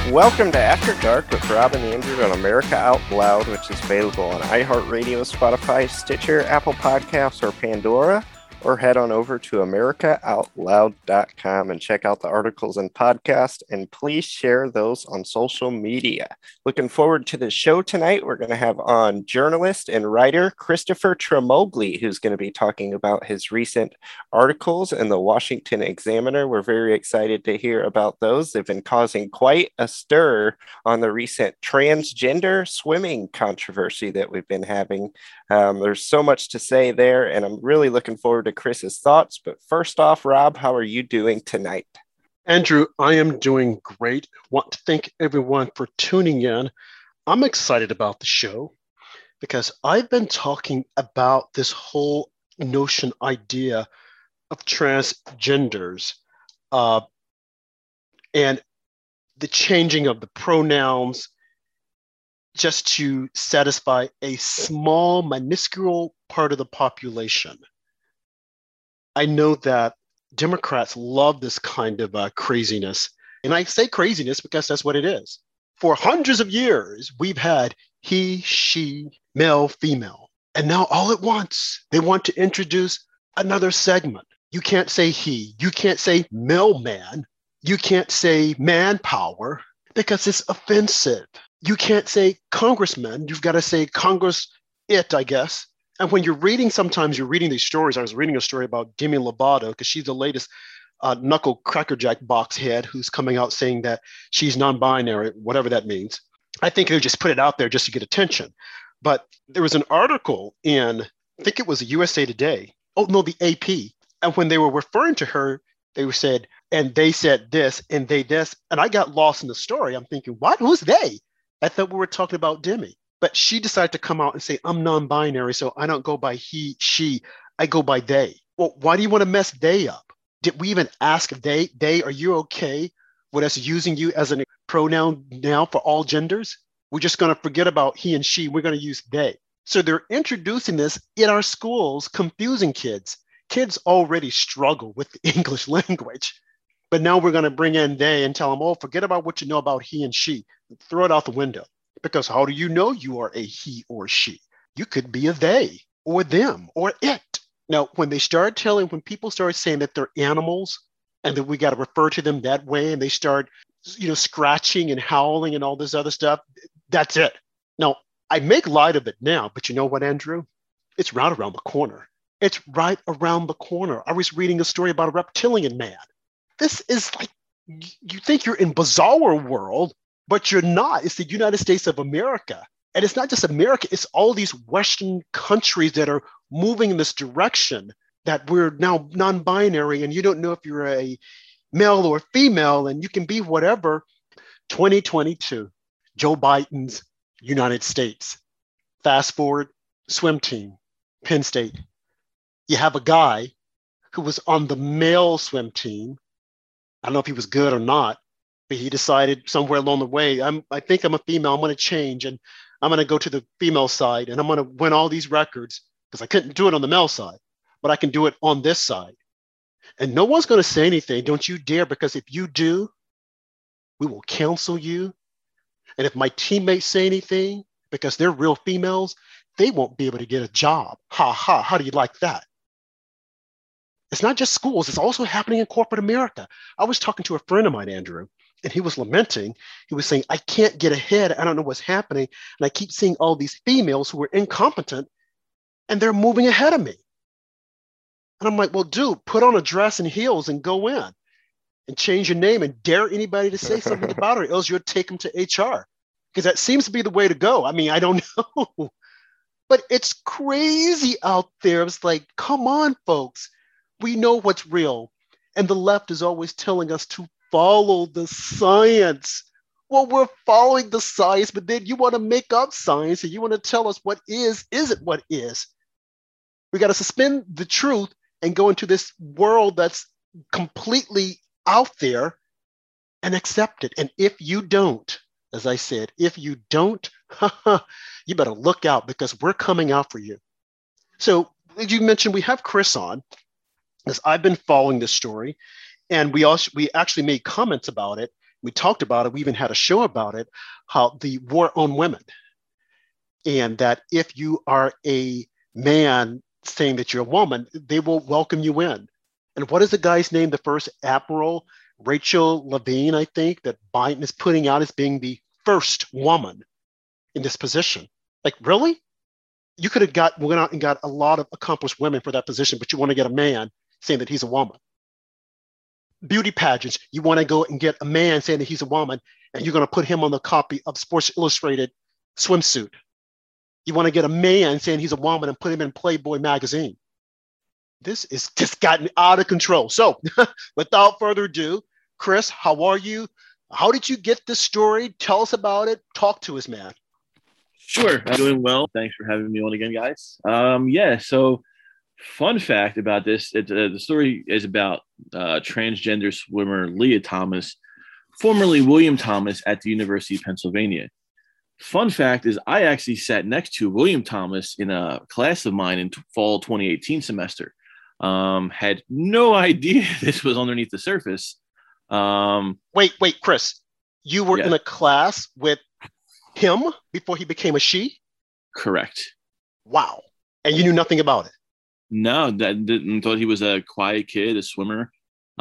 Welcome to After Dark with Rob and Andrew on America Out Loud, which is available on iHeartRadio, Spotify, Stitcher, Apple Podcasts, or Pandora. Or head on over to americaoutloud.com and check out the articles and podcasts, and please share those on social media. Looking forward to the show tonight. We're going to have on journalist and writer Christopher Tremogli, who's going to be talking about his recent articles in the Washington Examiner. We're very excited to hear about those. They've been causing quite a stir on the recent transgender swimming controversy that we've been having. There's so much to say there, and I'm really looking forward to Chris's thoughts. But first off, Rob, how are you doing tonight? Andrew, I am doing great. Want to thank everyone for tuning in. I'm excited about the show because I've been talking about this whole idea of transgenders and the changing of the pronouns just to satisfy a small, minuscule part of the population. I know that Democrats love this kind of craziness. And I say craziness because that's what it is. For hundreds of years, we've had he, she, male, female. And now all at once, they want to introduce another segment. You can't say he. You can't say mailman. You can't say manpower because it's offensive. You can't say congressman. You've got to say Congress it, I guess. And when sometimes you're reading these stories. I was reading a story about Demi Lovato because she's the latest knuckle crackerjack box head who's coming out saying that she's non-binary, whatever that means. I think they just put it out there just to get attention. But there was an article in, I think it was USA Today. Oh, no, the AP. And when they were referring to her, they said, and they said this, and they this. And I got lost in the story. I'm thinking, what? Who's they? I thought we were talking about Demi. But she decided to come out and say, I'm non-binary, so I don't go by he, she, I go by they. Well, why do you want to mess they up? Did we even ask they, are you okay with us using you as a pronoun now for all genders? We're just going to forget about he and she. We're going to use they. So they're introducing this in our schools, confusing kids. Kids already struggle with the English language. But now we're going to bring in they and tell them, oh, forget about what you know about he and she. Throw it out the window. Because how do you know you are a he or she? You could be a they or them or it. Now, when people start saying that they're animals and that we got to refer to them that way, and they start, scratching and howling and all this other stuff, that's it. Now, I make light of it now, but you know what, Andrew? It's right around the corner. It's right around the corner. I was reading a story about a reptilian man. This is like, you think you're in bizarre world, but you're not. It's the United States of America. And it's not just America, it's all these Western countries that are moving in this direction that we're now non-binary and you don't know if you're a male or female and you can be whatever. 2022, Joe Biden's United States. Fast forward, swim team, Penn State. You have a guy who was on the male swim team. I don't know if he was good or not, but he decided somewhere along the way, I think I'm a female, I'm going to change and I'm going to go to the female side and I'm going to win all these records because I couldn't do it on the male side, but I can do it on this side. And no one's going to say anything. Don't you dare, because if you do, we will cancel you. And if my teammates say anything, because they're real females, they won't be able to get a job. Ha ha, how do you like that? It's not just schools, it's also happening in corporate America. I was talking to a friend of mine, Andrew, and he was lamenting. He was saying, I can't get ahead. I don't know what's happening. And I keep seeing all these females who are incompetent and they're moving ahead of me. And I'm like, well, dude, put on a dress and heels and go in and change your name and dare anybody to say something about her, else you'll take them to HR. Because that seems to be the way to go. I mean, I don't know. But it's crazy out there. It's like, come on, folks. We know what's real. And the left is always telling us to follow the science. Well, we're following the science, but then you want to make up science and you want to tell us what isn't what is. We got to suspend the truth and go into this world that's completely out there and accept it. And if you don't, as I said, if you don't, you better look out because we're coming out for you. So as you mentioned, we have Chris on, because I've been following this story. And we actually made comments about it. We talked about it. We even had a show about it, how the war on women. And that if you are a man saying that you're a woman, they will welcome you in. And what is the guy's name? The first admiral, Rachel Levine, I think, that Biden is putting out as being the first woman in this position. Like, really? You could have went out and got a lot of accomplished women for that position, but you want to get a man saying that he's a woman. Beauty pageants, you want to go and get a man saying that he's a woman, and you're going to put him on the copy of Sports Illustrated swimsuit. You want to get a man saying he's a woman and put him in Playboy magazine. This is just gotten out of control. So without further ado, Chris, how are you? How did you get this story? Tell us about it. Talk to us, man. Sure. I'm doing well. Thanks for having me on again, guys. So fun fact about this, the story is about transgender swimmer Lia Thomas, formerly William Thomas at the University of Pennsylvania. Fun fact is I actually sat next to William Thomas in a class of mine in fall 2018 semester. Had no idea this was underneath the surface. Wait, Chris, you were in a class with him before he became a she? Correct. Wow. And you knew nothing about it? No, thought he was a quiet kid, a swimmer.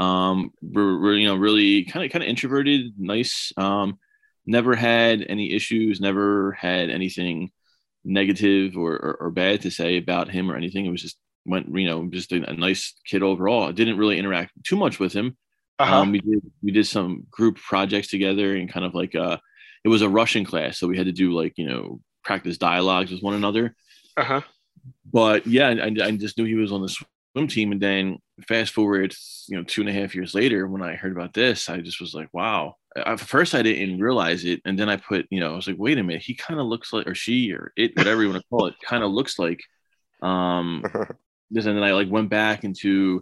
Really kind of introverted, nice. Never had any issues, never had anything negative or bad to say about him or anything. It was just just a nice kid overall. I didn't really interact too much with him. Uh-huh. We did some group projects together and kind of like it was a Russian class, so we had to do practice dialogues with one another. Uh-huh. But yeah, I just knew he was on the swim team, and then fast forward, 2.5 years later, when I heard about this, I just was like, wow. At first, I didn't realize it, and then I was like, wait a minute, he kind of looks like, or she, or it, whatever you want to call it, kind of looks like this. And then I went back into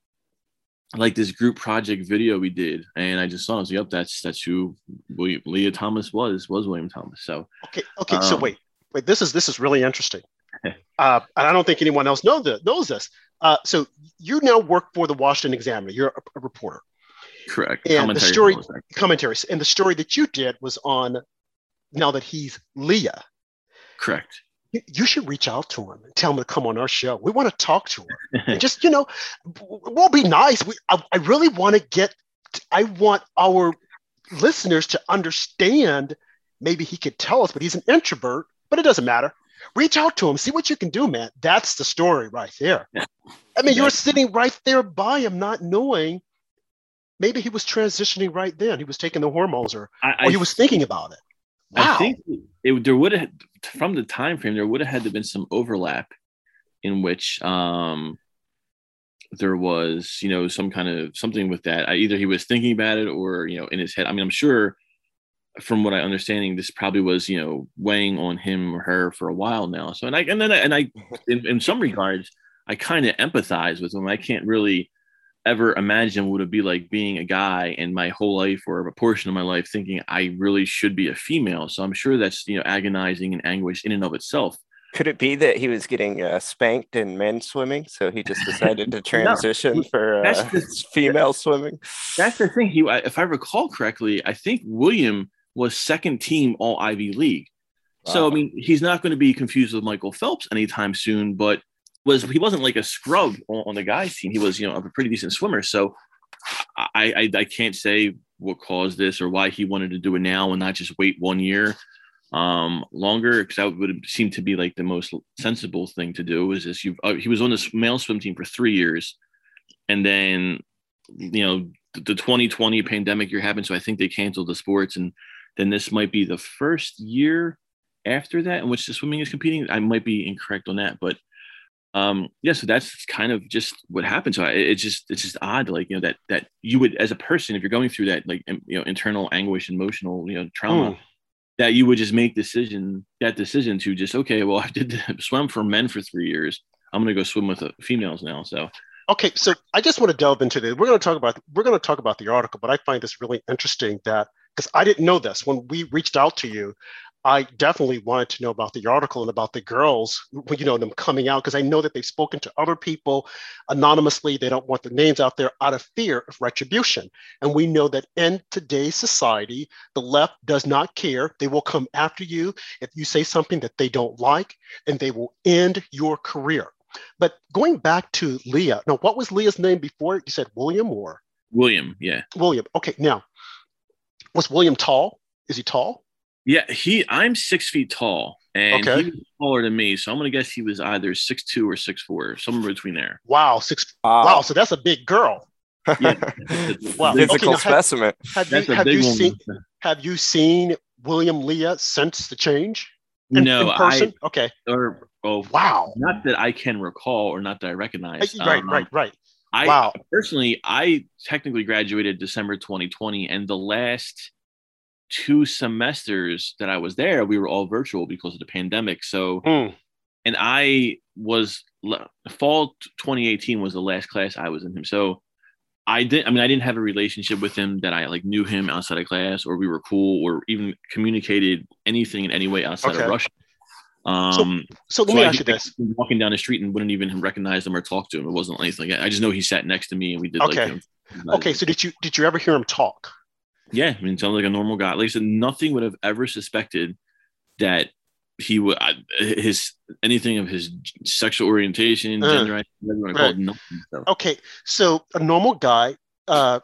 this group project video we did, and I just saw, I was like, yep, that's who Lia Thomas was William Thomas. So okay. So wait, this is really interesting. And I don't think anyone else knows this. So you now work for the Washington Examiner. You're a reporter. Correct. And commentaries. And the story that you did was on now that he's Lia. Correct. You should reach out to him and tell him to come on our show. We want to talk to him. And just, we'll be nice. I really I want our listeners to understand. Maybe he could tell us, but he's an introvert, but it doesn't matter. Reach out to him. See what you can do, man. That's the story right there. Yeah. I mean, you're sitting right there by him, not knowing. Maybe he was transitioning right then. He was taking the hormones or he was thinking about it. Wow. I think there would have, from the time frame, there would have had to been some overlap in which there was, some kind of something with that. Either he was thinking about it or, in his head. I mean, I'm sure from what I'm understanding, this probably was, weighing on him or her for a while now. So, in some regards, I kind of empathize with him. I can't really ever imagine what it would be like being a guy and my whole life or a portion of my life thinking I really should be a female. So I'm sure that's, agonizing and anguish in and of itself. Could it be that he was getting spanked in men's swimming, so he just decided to transition for female swimming? That's the thing. If I recall correctly, I think William was second team all Ivy League. Wow. So, I mean, he's not going to be confused with Michael Phelps anytime soon, but he wasn't like a scrub on the guys team. He was, a pretty decent swimmer. So I can't say what caused this or why he wanted to do it now and not just wait 1 year longer, because that would seem to be like the most sensible thing to do. Is this he was on this male swim team for 3 years, and then the 2020 pandemic year happened, so I think they canceled the sports, and then this might be the first year after that in which the swimming is competing. I might be incorrect on that, but so that's kind of just what happened. So it's just odd, that you would, as a person, if you're going through that, internal anguish, emotional, trauma, that you would just make that decision to just, okay, well, I did swim for men for 3 years. I'm going to go swim with females now. So. Okay. So I just want to delve into this. We're going to talk about the article, but I find this really interesting because I didn't know this when we reached out to you. I definitely wanted to know about the article and about the girls, them coming out, because I know that they've spoken to other people anonymously. They don't want their names out there out of fear of retribution. And we know that in today's society, the left does not care. They will come after you if you say something that they don't like, and they will end your career. But going back to Leah, now, what was Leah's name before? You said William or? William, yeah. William. Okay, now, was William tall? Is he tall? Yeah, I'm 6 feet tall, and Okay. he was taller than me. So I'm gonna guess he was either 6'2" or 6'4", somewhere between there. Wow, wow, so that's a big girl. Yeah, Wow. Physical Okay, now, specimen. have you seen William Leah since the change in person? Okay. Wow. Not that I can recall, or not that I recognize. Right. Wow. Personally, I technically graduated December 2020, and the last 2 semesters that I was there, we were all virtual because of the pandemic. So, and I was fall 2018 was the last class I was in him. So I didn't have a relationship with him that I knew him outside of class, or we were cool, or even communicated anything in any way outside of Russian. So let me ask you this: walking down the street and wouldn't even recognize him or talk to him. It wasn't anything like that. I just know he sat next to me and we did Okay. So did you ever hear him talk? Yeah, I mean, sounds like a normal guy. Like I said, nothing would have ever suspected that he would anything of his sexual orientation, gender identity, whatever you want to call it. Nothing. So. Okay, so a normal guy. No,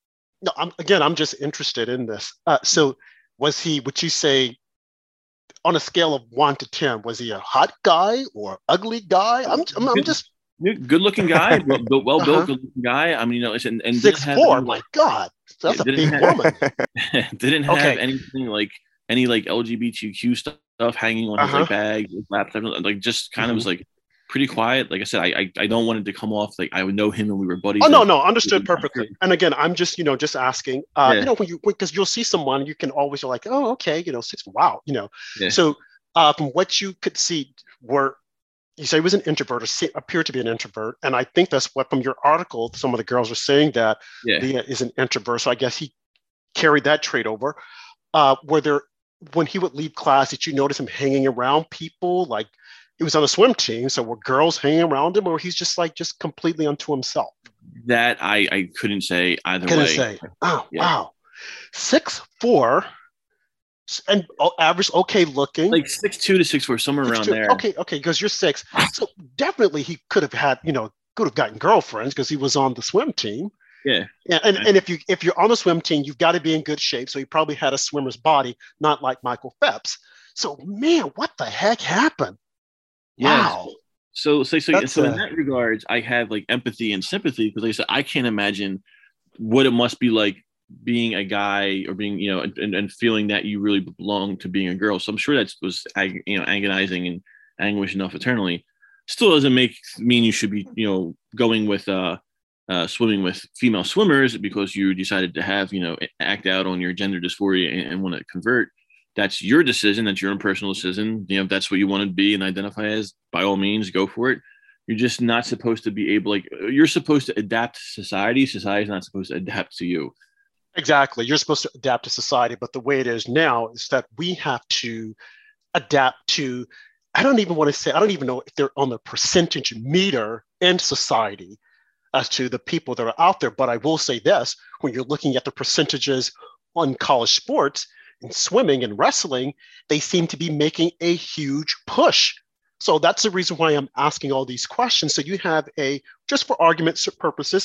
I'm just interested in this. So was he? Would you say, on a scale of 1 to 10, was he a hot guy or ugly guy? I'm just. Good-looking guy, well-built, good-looking guy. I mean, and 6'4". My God, that's a big woman. Didn't have anything any LGBTQ stuff hanging on his bag, his laptop. Just kind of was pretty quiet. Like I said, I don't want it to come off like I would know him and we were buddies. Oh no, understood perfectly. And again, I'm just just asking. Because you'll see someone, you can always, you're like, oh, okay, 6. Wow, Yeah. So from what you could see, you say he was an introvert, or appeared to be an introvert, and I think that's what, from your article, some of the girls are saying that Leah is an introvert. So I guess he carried that trait over. When he would leave class, did you notice him hanging around people? Like, he was on a swim team, so were girls hanging around him, or he's just completely unto himself? That I couldn't say either way. Couldn't say. Oh, yeah. Wow. 6'4". And average, okay looking, 6'2" to 6'4", somewhere around there. Okay, because you're 6, so definitely he could have had, could have gotten girlfriends because he was on the swim team. Yeah. And if you're on the swim team, you've got to be in good shape. So he probably had a swimmer's body, not like Michael Phelps. So man, what the heck happened? Yeah. Wow. So in that regards, I have empathy and sympathy, because like I said, I can't imagine what it must be like being a guy, or being, and feeling that you really belong to being a girl. So I'm sure that was, agonizing and anguish enough eternally. Still doesn't mean you should be, going with, swimming with female swimmers because you decided to have, act out on your gender dysphoria and want to convert. That's your decision. That's your own personal decision. If that's what you want to be and identify as, by all means, go for it. You're just not supposed to be able, you're supposed to adapt to society. Society's not supposed to adapt to you. Exactly. You're supposed to adapt to society, but the way it is now is that we have to adapt to, I don't even know if they're on the percentage meter in society as to the people that are out there. But I will say this, when you're looking at the percentages on college sports, in swimming and wrestling, they seem to be making a huge push. So that's the reason why I'm asking all these questions. So you have just for argument's purposes,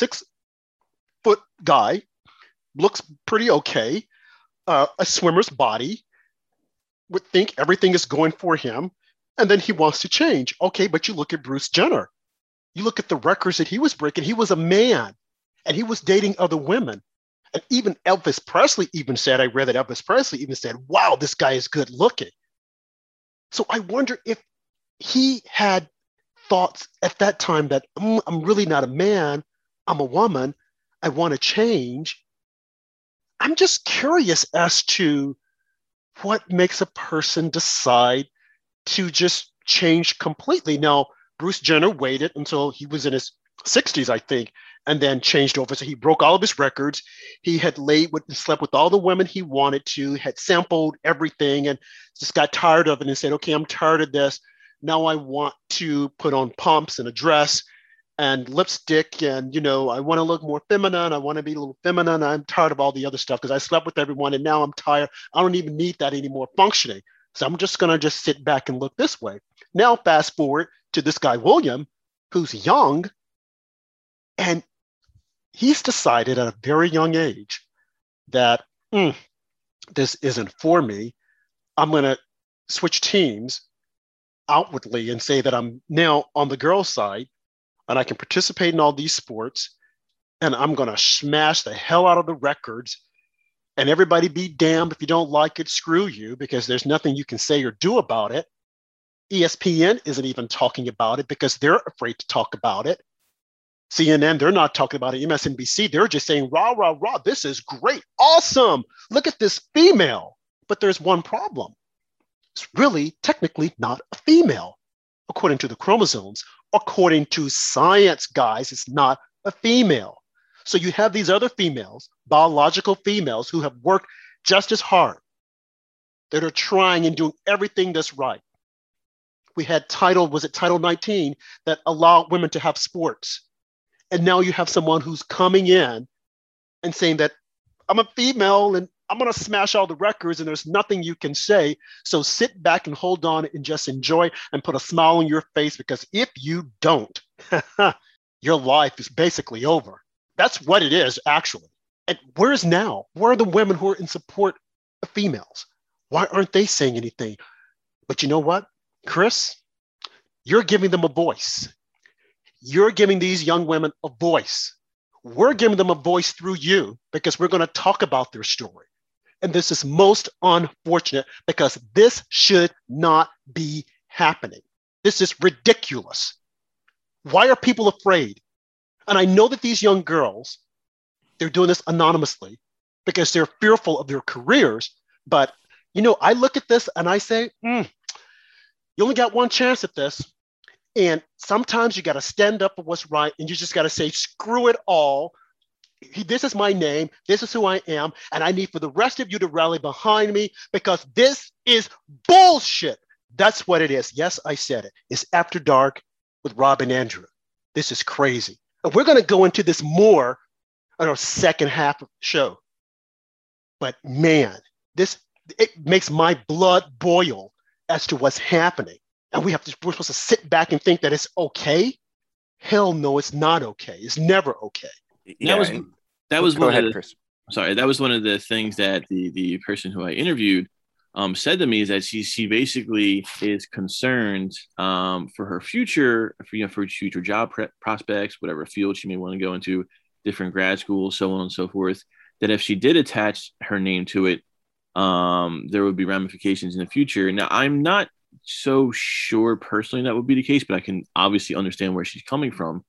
6-foot guy, looks pretty okay, a swimmer's body, would think everything is going for him, and then he wants to change. Okay, but you look at Bruce Jenner. You look at the records that he was breaking. He was a man, and he was dating other women. And even Elvis Presley I read that Elvis Presley even said, wow, this guy is good looking. So I wonder if he had thoughts at that time that I'm really not a man, I'm a woman, I want to change. I'm just curious as to what makes a person decide to just change completely. Now, Bruce Jenner waited until he was in his 60s, I think, and then changed over. So he broke all of his records. He had slept with all the women he wanted to, had sampled everything, and just got tired of it and said, okay, I'm tired of this. Now I want to put on pumps and a dress and lipstick, and I want to look more feminine. I want to be a little feminine. I'm tired of all the other stuff because I slept with everyone, and now I'm tired. I don't even need that anymore functioning. So I'm just going to just sit back and look this way. Now fast forward to this guy, William, who's young, and he's decided at a very young age that this isn't for me. I'm going to switch teams outwardly and say that I'm now on the girls' side and I can participate in all these sports, and I'm going to smash the hell out of the records, and everybody be damned if you don't like it, screw you, because there's nothing you can say or do about it. ESPN isn't even talking about it because they're afraid to talk about it. CNN, they're not talking about it. MSNBC, they're just saying, rah, rah, rah, this is great, awesome, look at this female. But there's one problem. It's really technically not a female. According to the chromosomes, according to science, guys, it's not a female. So you have these other females, biological females, who have worked just as hard, that are trying and doing everything that's right. We had Title 19 that allowed women to have sports. And now you have someone who's coming in and saying that I'm a female and I'm going to smash all the records and there's nothing you can say. So sit back and hold on and just enjoy and put a smile on your face, because if you don't, your life is basically over. That's what it is, actually. And where's now? Where are the women who are in support of females? Why aren't they saying anything? But you know what, Chris? You're giving them a voice. You're giving these young women a voice. We're giving them a voice through you because we're going to talk about their story. And this is most unfortunate because this should not be happening. This is ridiculous. Why are people afraid? And I know that these young girls, they're doing this anonymously because they're fearful of their careers. But, I look at this and I say, you only got one chance at this. And sometimes you got to stand up for what's right. And you just got to say, screw it all. This is my name. This is who I am. And I need for the rest of you to rally behind me because this is bullshit. That's what it is. Yes, I said it. It's After Dark with Rob and Andrew. This is crazy. And we're going to go into this more in our second half of the show. But man, it makes my blood boil as to what's happening. And we're supposed to sit back and think that it's okay? Hell no, it's not okay. It's never okay. Yeah, that was go one ahead, of the, Chris. sorry, that was one of the things that the person who I interviewed said to me, is that she basically is concerned for her future, for future job prospects, whatever field she may want to go into, different grad schools, so on and so forth, that if she did attach her name to it, there would be ramifications in the future. Now, I'm not so sure personally that would be the case, but I can obviously understand where she's coming from.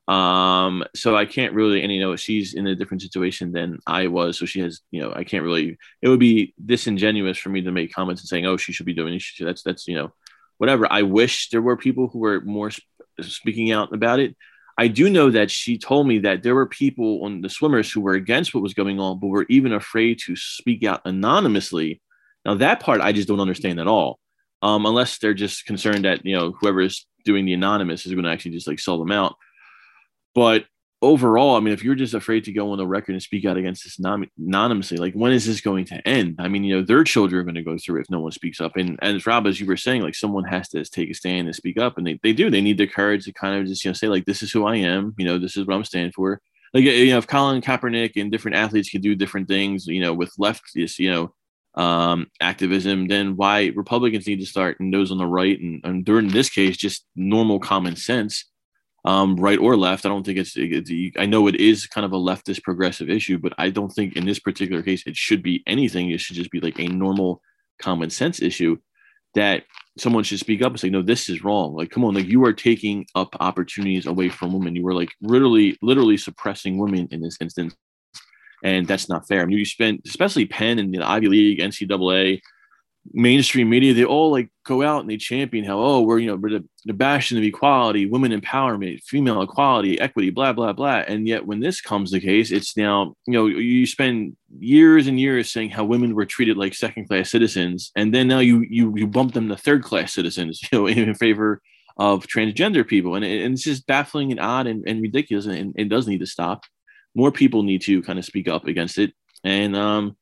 So I can't really, she's in a different situation than I was. So she has, I can't really, it would be disingenuous for me to make comments and saying, oh, she should be doing this. That's, whatever. I wish there were people who were more speaking out about it. I do know that she told me that there were people on the swimmers who were against what was going on, but were even afraid to speak out anonymously. Now that part, I just don't understand at all. Unless they're just concerned that, whoever is doing the anonymous is going to actually just sell them out. But overall, if you're just afraid to go on the record and speak out against this anonymously, when is this going to end? Their children are going to go through it if no one speaks up. And Rob, as you were saying, someone has to take a stand and speak up, and they do. They need the courage to kind of just, say, this is who I am. This is what I'm standing for. If Colin Kaepernick and different athletes can do different things, with leftist, activism, then why Republicans need to start, and those on the right, and during this case, just normal common sense. Right or left. I don't think I know it is kind of a leftist progressive issue, but I don't think in this particular case it should be anything. It should just be a normal common sense issue that someone should speak up and say, no, this is wrong. Come on, you are taking up opportunities away from women. You were literally suppressing women in this instance. And that's not fair. You spent, especially Penn and the Ivy League, NCAA, mainstream media, they all like go out and they champion how, oh, we're the bastion of equality, women empowerment, female equality, equity, blah blah blah. And yet when this comes the case, it's now, you spend years and years saying how women were treated like second class citizens, and then now you bump them to third class citizens, in favor of transgender people, and it's just baffling and odd and ridiculous, and it does need to stop. More people need to kind of speak up against it. And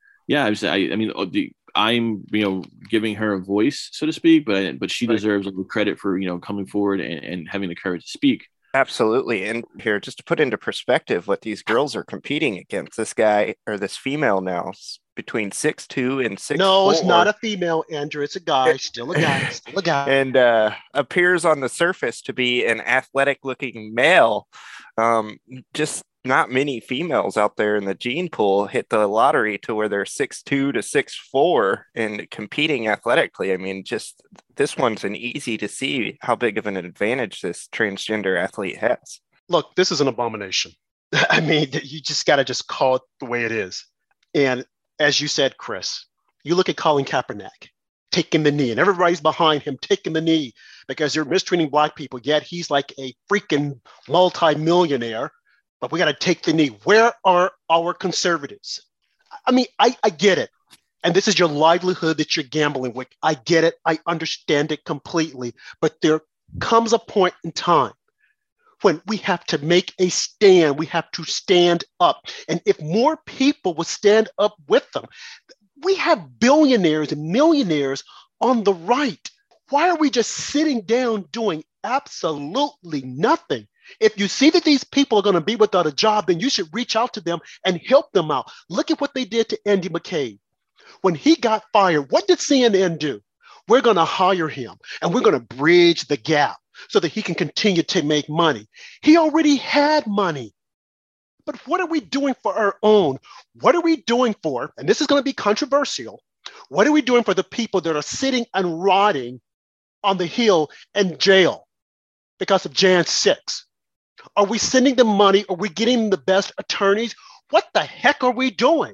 I'm giving her a voice, so to speak, but she deserves a little credit for coming forward and having the courage to speak. Absolutely. And here, just to put into perspective what these girls are competing against, this guy or this female now between 6'2" and 6'4". No, it's not a female, Andrew. It's a guy. Still a guy. Still a guy. And appears on the surface to be an athletic-looking male. Just not many females out there in the gene pool hit the lottery to where they're 6'2" to 6'4" and competing athletically. I mean, just this one's an easy to see how big of an advantage this transgender athlete has. Look, this is an abomination. I mean, you just got to just call it the way it is. And as you said, Chris, you look at Colin Kaepernick taking the knee, and everybody's behind him taking the knee because they're mistreating Black people, yet he's like a freaking multi-millionaire. But we got to take the knee. Where are our conservatives? I mean, I get it. And this is your livelihood that you're gambling with. I get it. I understand it completely. But there comes a point in time when we have to make a stand. We have to stand up. And if more people would stand up with them, we have billionaires and millionaires on the right. Why are we just sitting down doing absolutely nothing? If you see that these people are going to be without a job, then you should reach out to them and help them out. Look at what they did to Andy McCabe. When he got fired, what did CNN do? We're going to hire him and we're going to bridge the gap so that he can continue to make money. He already had money. But what are we doing for our own? What are we doing for, and this is going to be controversial, what are we doing for the people that are sitting and rotting on the Hill in jail because of Jan 6? Are we sending them money? Are we getting the best attorneys? What the heck are we doing?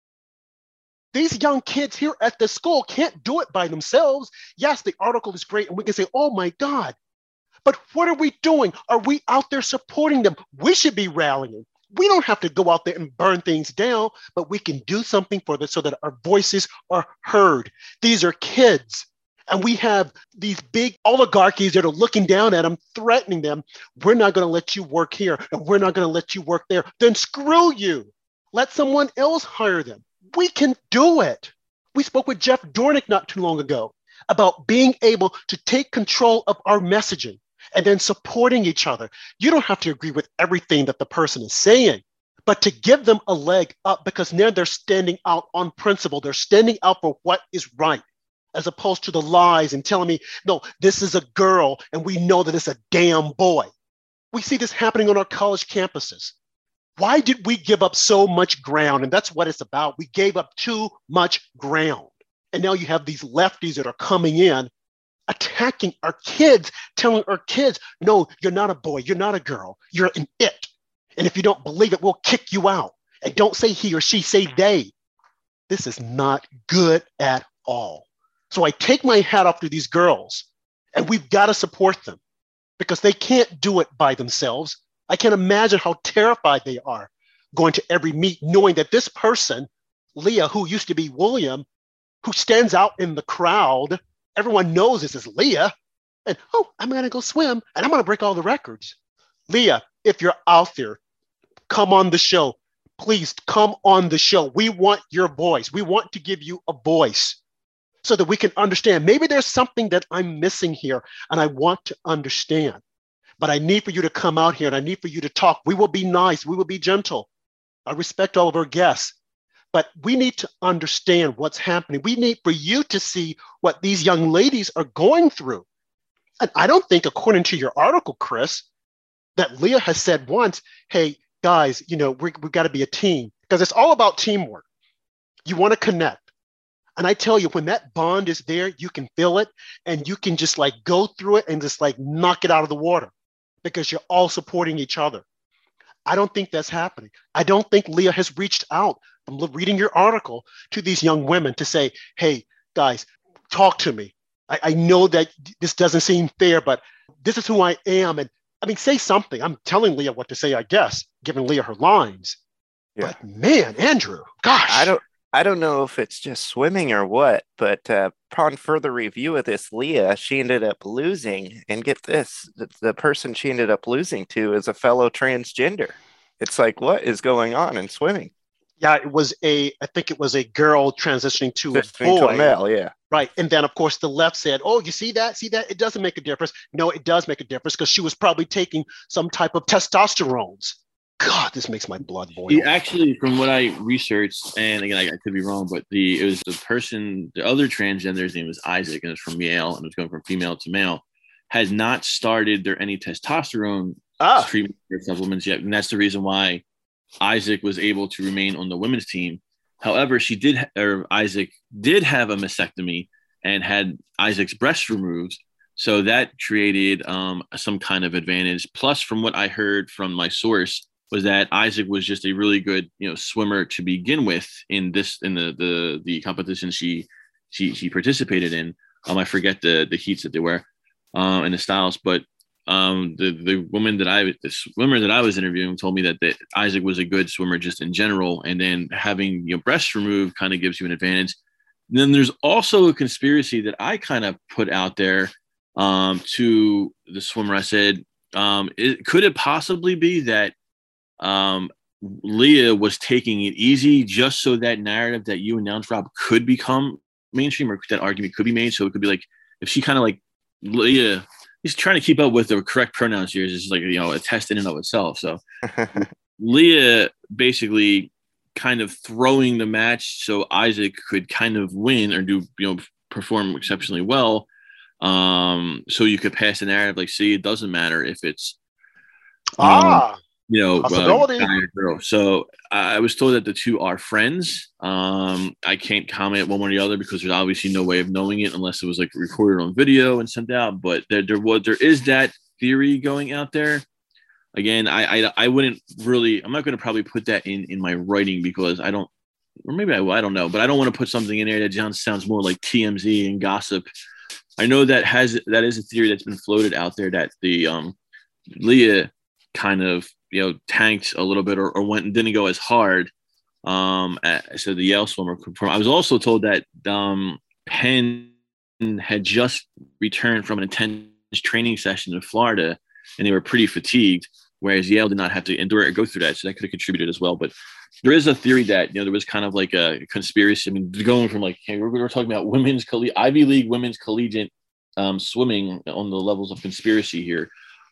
These young kids here at the school can't do it by themselves. Yes, the article is great and we can say, oh my God, but what are we doing? Are we out there supporting them? We should be rallying. We don't have to go out there and burn things down, but we can do something for them so that our voices are heard. These are kids. And we have these big oligarchies that are looking down at them, threatening them. We're not going to let you work here, and we're not going to let you work there. Then screw you. Let someone else hire them. We can do it. We spoke with Jeff Dornick not too long ago about being able to take control of our messaging and then supporting each other. You don't have to agree with everything that the person is saying, but to give them a leg up because now they're standing out on principle. They're standing out for what is right, as opposed to the lies and telling me, no, this is a girl and we know that it's a damn boy. We see this happening on our college campuses. Why did we give up so much ground? And that's what it's about. We gave up too much ground. And now you have these lefties that are coming in, attacking our kids, telling our kids, no, you're not a boy, you're not a girl, you're an it. And if you don't believe it, we'll kick you out. And don't say he or she, say they. This is not good at all. So I take my hat off to these girls, and we've got to support them because they can't do it by themselves. I can't imagine how terrified they are going to every meet, knowing that this person, Leah, who used to be William, who stands out in the crowd, everyone knows this is Leah, and I'm going to go swim, and I'm going to break all the records. Leah, if you're out there, come on the show. Please come on the show. We want your voice. We want to give you a voice, so that we can understand. Maybe there's something that I'm missing here and I want to understand, but I need for you to come out here and I need for you to talk. We will be nice. We will be gentle. I respect all of our guests, but we need to understand what's happening. We need for you to see what these young ladies are going through. And I don't think, according to your article, Chris, that Leah has said once, hey, guys, we've got to be a team, because it's all about teamwork. You want to connect. And I tell you, when that bond is there, you can feel it and you can just like go through it and just like knock it out of the water because you're all supporting each other. I don't think that's happening. I don't think Leah has reached out from reading your article to these young women to say, hey, guys, talk to me. I know that this doesn't seem fair, but this is who I am. And I mean, say something. I'm telling Leah what to say, I guess, giving Leah her lines. Yeah. But man, Andrew, gosh. I don't know if it's just swimming or what, but upon further review of this, Leah, she ended up losing. And get this, the person she ended up losing to is a fellow transgender. It's like, what is going on in swimming? Yeah, I think it was a girl transitioning to a boy. To a male, yeah. Right. And then, of course, the left said, oh, you see that? It doesn't make a difference. No, it does make a difference because she was probably taking some type of testosterones. God, this makes my blood boil. Actually, from what I researched, and again, I could be wrong, but it was the other transgender's name was Isaac, and it's from Yale, and it's going from female to male, has not started any testosterone treatment or supplements yet. And that's the reason why Isaac was able to remain on the women's team. However, Isaac did have a mastectomy and had Isaac's breast removed. So that created some kind of advantage. Plus, from what I heard from my source, was that Isaac was just a really good, swimmer to begin with in the competition she participated in. I forget the heats that they were and the styles, but the swimmer that I was interviewing told me that Isaac was a good swimmer just in general, and then having breasts removed kind of gives you an advantage. And then there's also a conspiracy that I kind of put out there to the swimmer. I said, could it possibly be that Leah was taking it easy just so that narrative that you announced, Rob, could become mainstream, or that argument could be made? So it could be like, if she kind of like Leah, he's trying to keep up with the correct pronouns here, is just like, a test in and of itself. So Leah basically kind of throwing the match so Isaac could kind of win or do, perform exceptionally well. So you could pass the narrative, like, see, it doesn't matter if it's, possibility. Guy or girl. So I was told that the two are friends. I can't comment one way or the other because there's obviously no way of knowing it unless it was like recorded on video and sent out. But there is that theory going out there. Again, I wouldn't really. I'm not going to probably put that in my writing because I don't, or maybe I don't know. But I don't want to put something in there that sounds more like TMZ and gossip. I know that is a theory that's been floated out there that the Leah kind of tanked a little bit or went and didn't go as hard. So the Yale swimmer confirmed. I was also told that Penn had just returned from an intense training session in Florida, and they were pretty fatigued, whereas Yale did not have to endure or go through that. So that could have contributed as well. But there is a theory that there was kind of like a conspiracy. I mean, going from like, hey, we're talking about Ivy League women's collegiate swimming on the levels of conspiracy here.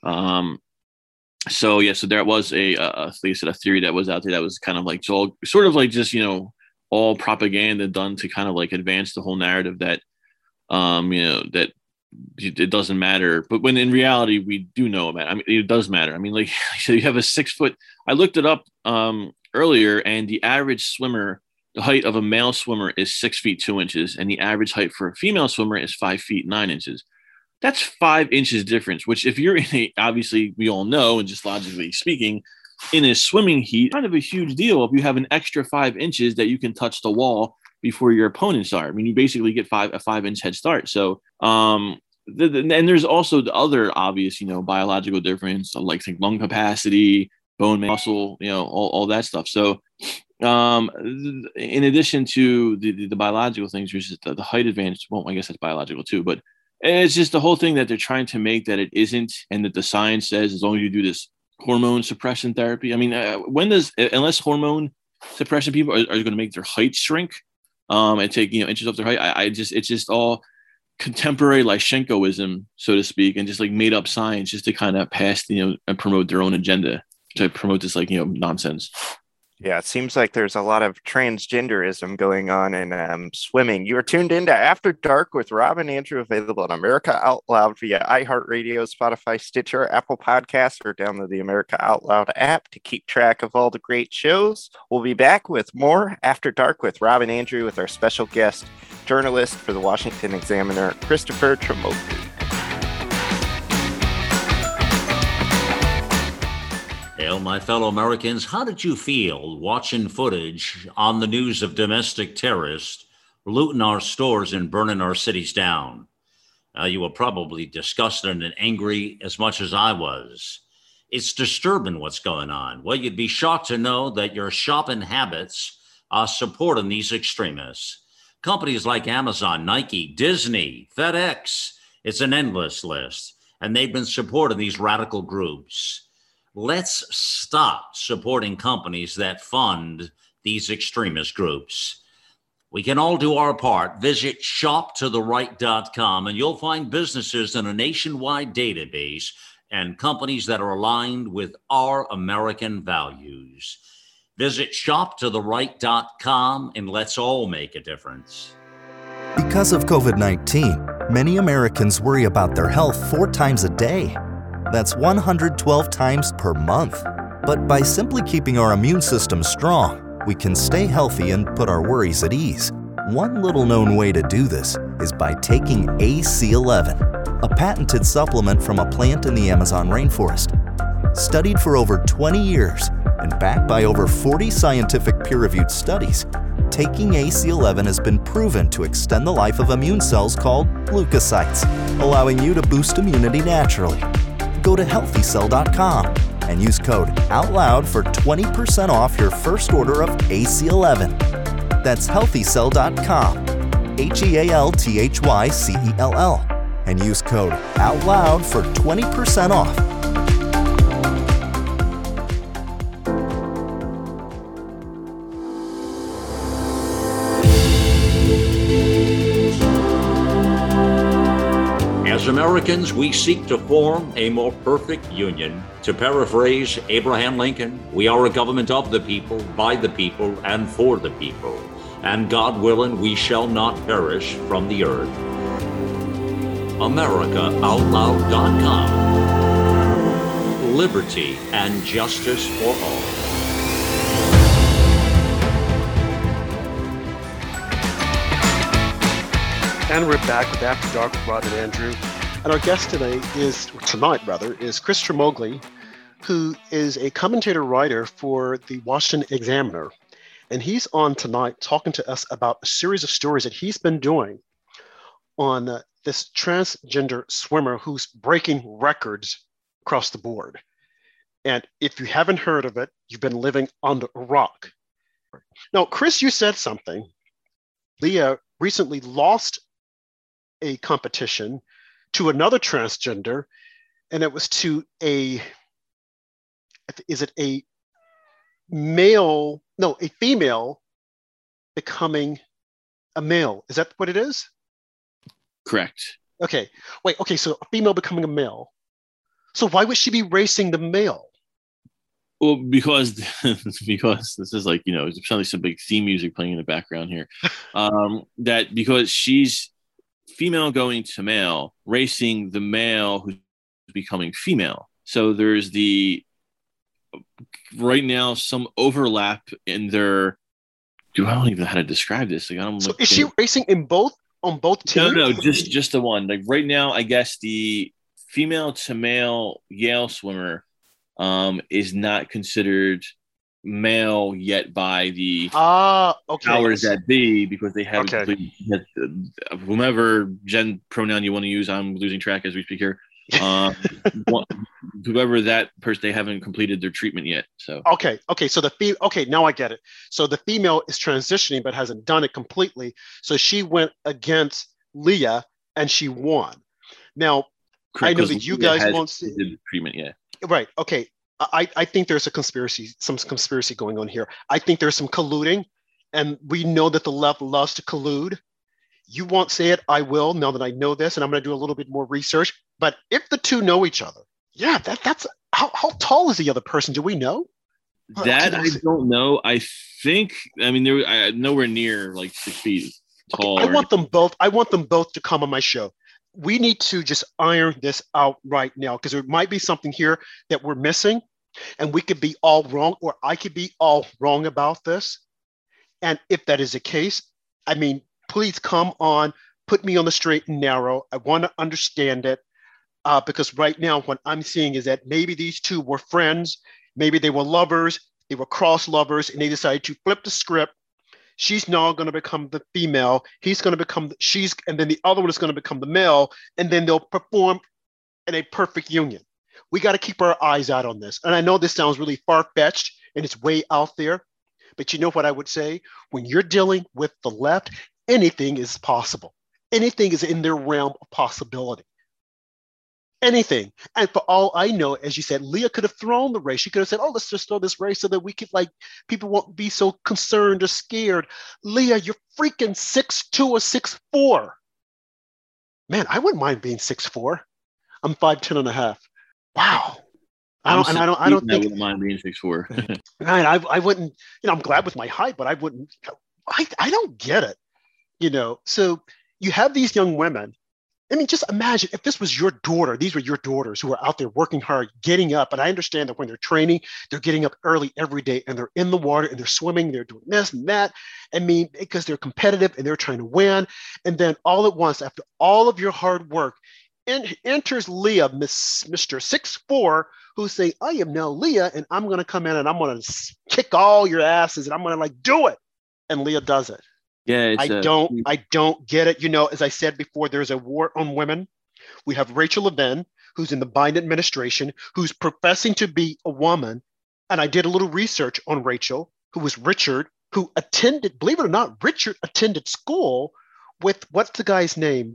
So there was a theory that was out there that was kind of like sort of like just all propaganda done to kind of like advance the whole narrative that that it doesn't matter. But when in reality we do know about it. I mean, it does matter. I mean, like so you have a 6 foot. I looked it up earlier, and the average swimmer, the height of a male swimmer is 6 feet 2 inches, and the average height for a female swimmer is 5 feet 9 inches. That's 5 inches difference, which if you're obviously we all know, and just logically speaking, in a swimming heat, kind of a huge deal if you have an extra 5 inches that you can touch the wall before your opponents are. I mean, you basically get a 5 inch head start. So, and there's also the other obvious, biological difference, like lung capacity, bone muscle, all that stuff. So, in addition to the biological things, there's just the height advantage. Well, I guess that's biological too, but it's just the whole thing that they're trying to make that it isn't, and that the science says as long as you do this hormone suppression therapy. I mean, unless hormone suppression people are going to make their height shrink and take inches off their height, it's just all contemporary Lyshenkoism, so to speak, and just like made up science just to kind of pass and promote their own agenda, to promote this nonsense. Yeah, it seems like there's a lot of transgenderism going on in swimming. You are tuned into After Dark with Rob and Andrew, available on America Out Loud via iHeartRadio, Spotify, Stitcher, Apple Podcasts, or download the America Out Loud app to keep track of all the great shows. We'll be back with more After Dark with Rob and Andrew with our special guest, journalist for the Washington Examiner, Christopher Tremogli. Well, my fellow Americans, how did you feel watching footage on the news of domestic terrorists looting our stores and burning our cities down. You were probably disgusted and angry as much as I was. It's disturbing what's going on. Well, you'd be shocked to know that your shopping habits are supporting these extremists. Companies like Amazon, Nike, Disney, FedEx, it's an endless list. And they've been supporting these radical groups. Let's stop supporting companies that fund these extremist groups. We can all do our part. Visit shoptotheright.com and you'll find businesses in a nationwide database and companies that are aligned with our American values. Visit shoptotheright.com and let's all make a difference. Because of COVID-19, many Americans worry about their health 4 times a day. That's 112 times per month. But by simply keeping our immune system strong, we can stay healthy and put our worries at ease. One little known way to do this is by taking AC11, a patented supplement from a plant in the Amazon rainforest. Studied for over 20 years and backed by over 40 scientific peer-reviewed studies, taking AC11 has been proven to extend the life of immune cells called leukocytes, allowing you to boost immunity naturally. Go to healthycell.com and use code OUTLOUD for 20% off your first order of AC11. That's healthycell.com, HEALTHYCELL, and use code OUTLOUD for 20% off. As Americans, we seek to form a more perfect union. To paraphrase Abraham Lincoln, we are a government of the people, by the people, and for the people. And God willing, we shall not perish from the earth. AmericaOutloud.com. Liberty and justice for all. And we're back with After Dark with Rod and Andrew. And our guest tonight is Chris Tremogli, who is a commentator writer for the Washington Examiner. And he's on tonight talking to us about a series of stories that he's been doing on this transgender swimmer who's breaking records across the board. And if you haven't heard of it, you've been living under a rock. Now, Chris, you said something. Leah recently lost a competition to another transgender, and it was to a female becoming a male. Is that what it is? Correct. Okay. So a female becoming a male. So why would she be racing the male? Well, because this is like, there's probably some big theme music playing in the background here. That because she's female going to male, racing the male who's becoming female. So there's right now some overlap in their. I don't even know how to describe this. Like, so is she racing on both teams? No, just the one. Like right now, I guess the female to male Yale swimmer is not considered male yet by the powers that be, because they haven't completed whomever gen pronoun you want to use. I'm losing track as we speak here. Whoever that person, they haven't completed their treatment yet. So so now I get it. So the female is transitioning but hasn't done it completely. So she went against Leah and she won. Now, correct, I know that you guys won't see the treatment yet. Right. Okay. I think there's some conspiracy going on here. I think there's some colluding, and we know that the left loves to collude. You won't say it, I will, now that I know this, and I'm going to do a little bit more research. But if the two know each other, that's how tall is the other person? Do we know? That I don't know. I mean, they're nowhere near like 6 feet tall. Okay, I want them both. I want them both to come on my show. We need to just iron this out right now, because there might be something here that we're missing, and we could be all wrong, or I could be all wrong about this. And if that is the case, I mean, please come on, put me on the straight and narrow. I want to understand it, because right now what I'm seeing is that maybe these two were friends, maybe they were lovers, they were cross lovers, and they decided to flip the script, She's now going to become the female. He's going to become and then the other one is going to become the male, and then they'll perform in a perfect union. We got to keep our eyes out on this. And I know this sounds really far-fetched and it's way out there, but you know what I would say? When you're dealing with the left, anything is possible. Anything is in their realm of possibility. Anything. And for all I know, as you said, Leah could have thrown the race. She could have said, oh, let's just throw this race so that we could, like, people won't be so concerned or scared. Leah, you're freaking 6'2" or 6'4". Man, I wouldn't mind being 6'4". I'm 5'10" and a half. Wow. I wouldn't mind being 6'4". I wouldn't, I'm glad with my height, but I wouldn't, I don't get it, So you have these young women. I mean, just imagine if this was your daughter, these were your daughters who are out there working hard, getting up. And I understand that when they're training, they're getting up early every day and they're in the water and they're swimming, they're doing this and that. I mean, because they're competitive and they're trying to win. And then all at once, after all of your hard work, enters Leah, Mr. 6'4", who's saying, I am now Leah, and I'm going to come in and I'm going to kick all your asses and I'm going to do it. And Leah does it. Yeah, I don't get it. As I said before, there's a war on women. We have Rachel Levin, who's in the Biden administration, who's professing to be a woman. And I did a little research on Rachel, who was Richard, who attended, believe it or not, Richard attended school with, what's the guy's name?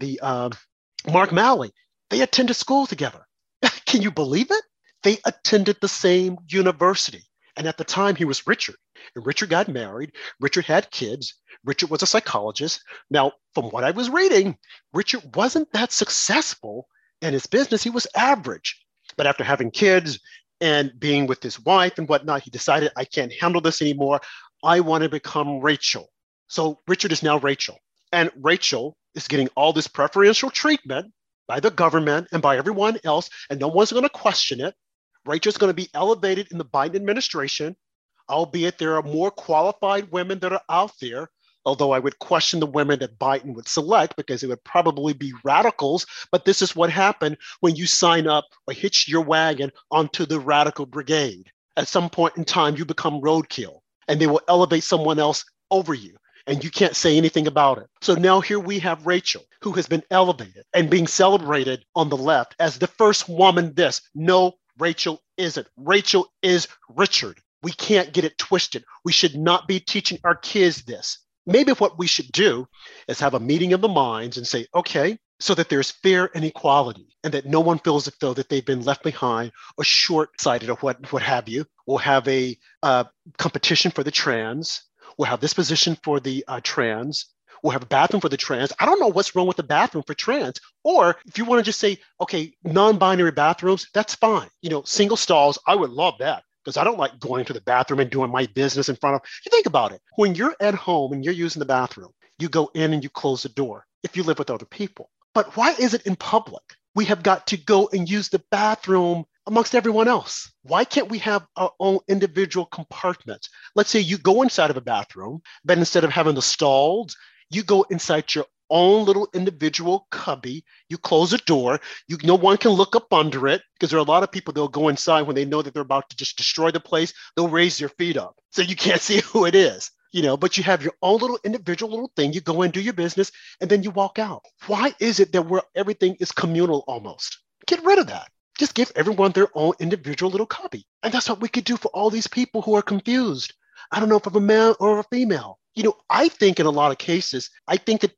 Mark Malley. They attended school together. Can you believe it? They attended the same university. And at the time, he was Richard. And Richard got married. Richard had kids. Richard was a psychologist. Now, from what I was reading, Richard wasn't that successful in his business. He was average. But after having kids and being with his wife and whatnot, he decided, I can't handle this anymore. I want to become Rachel. So Richard is now Rachel. And Rachel is getting all this preferential treatment by the government and by everyone else, and no one's going to question it. Rachel's going to be elevated in the Biden administration, albeit there are more qualified women that are out there, although I would question the women that Biden would select because it would probably be radicals. But this is what happened when you sign up or hitch your wagon onto the radical brigade. At some point in time, you become roadkill, and they will elevate someone else over you. And you can't say anything about it. So now here we have Rachel, who has been elevated and being celebrated on the left as the first woman this. No, Rachel isn't. Rachel is Richard. We can't get it twisted. We should not be teaching our kids this. Maybe what we should do is have a meeting of the minds and say, okay, so that there's fair and equality and that no one feels as though that they've been left behind or short-sighted or what have you. We'll have a competition for the trans. We'll have this position for the trans. We'll have a bathroom for the trans. I don't know what's wrong with the bathroom for trans. Or if you want to just say, okay, non-binary bathrooms, that's fine. Single stalls, I would love that because I don't like going to the bathroom and doing my business in front of. You think about it. When you're at home and you're using the bathroom, you go in and you close the door if you live with other people. But why is it in public? We have got to go and use the bathroom amongst everyone else. Why can't we have our own individual compartments? Let's say you go inside of a bathroom, but instead of having the stalls, you go inside your own little individual cubby. You close the door. No one can look up under it because there are a lot of people that'll go inside when they know that they're about to just destroy the place. They'll raise their feet up so you can't see who it is. But you have your own little individual little thing. You go in, do your business, and then you walk out. Why is it that everything is communal almost? Get rid of that. Just give everyone their own individual little copy. And that's what we could do for all these people who are confused. I don't know if I'm a man or a female. I think in a lot of cases, I think that